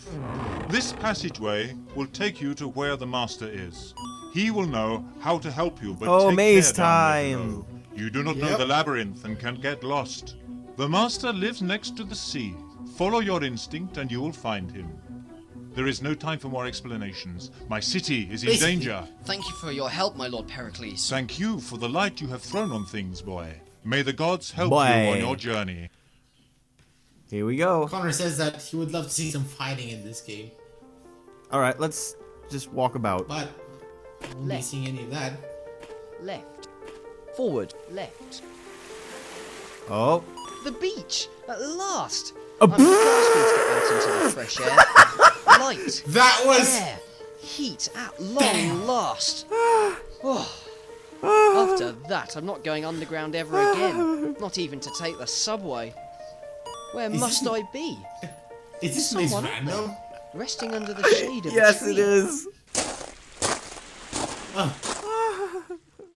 This passageway will take you to where the master is. He will know how to help you, but take maze care down there time. below. You do not know the labyrinth and can get lost. The master lives next to the sea. Follow your instinct and you will find him. There is no time for more explanations. My city is in danger. Thank you for your help, my Lord Pericles. Thank you for the light you have thrown on things, boy. May the gods help Boy. you on your journey. Here we go. Connor says that he would love to see some fighting in this game, Alright, let's just walk about. but I won't be seeing any of that. Left. Forward. Left. Oh. The beach! At last! A I'm gasping to get out into the fresh air. Light. That was... Air. Heat at long last. Oh. After that, I'm not going underground ever again. Not even to take the subway. Where must I be? Is this place Someone- random? Resting under the shade of a Yes, tree. it is. Oh,